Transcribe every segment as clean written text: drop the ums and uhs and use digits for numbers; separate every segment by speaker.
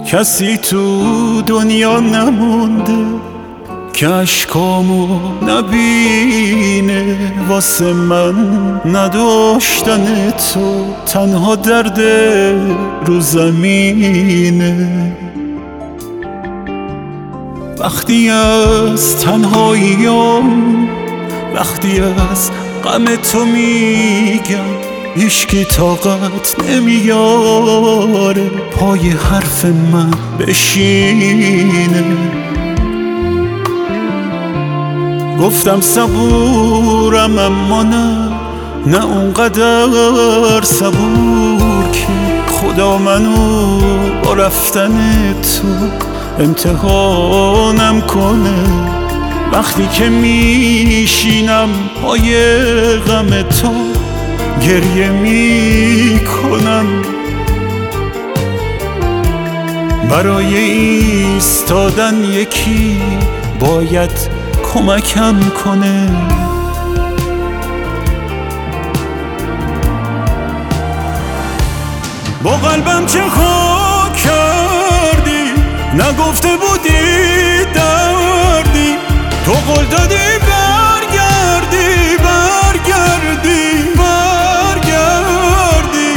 Speaker 1: کسی تو دنیا نمونده که اشکامو نبینه. واسه من نداشتن تو تنها درد رو زمینه. وقتی از تنهاییام، وقتی از غم تو میگم، هیچکی طاقت نمیاره پای حرف من بشینه. گفتم صبورم اما نه اونقدر صبور که خدا منو با رفتن تو امتحانم کنه. وقتی که میشینم پای غم تو گریه میکنم، برای ایستادن یکی باید کمکم کنه. با قلبم چه خاک کردی، نگفته بودی دردی، تو قول دادی برگردی برگردی برگردی.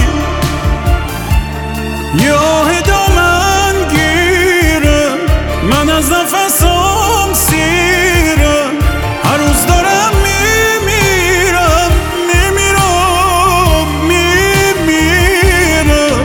Speaker 1: یاه دامن گیرم من از نفسم سیرم، هر روز دارم میمیرم میمیرم میمیرم.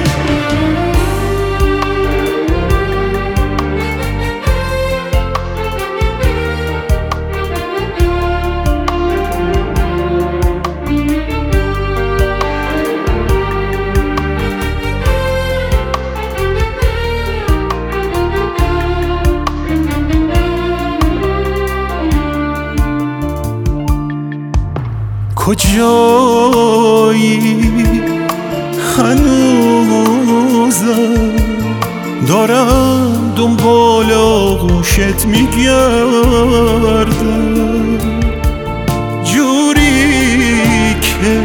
Speaker 1: کجایی هنوزم دارم دنبال آغوشت میگردم، جوری که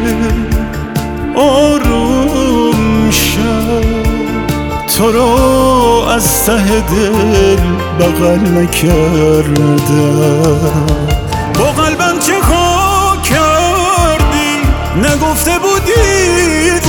Speaker 1: آروم شد تو رو از ته دل بغل نکردم. با قلبم چه خاک کردی، نگفته بودی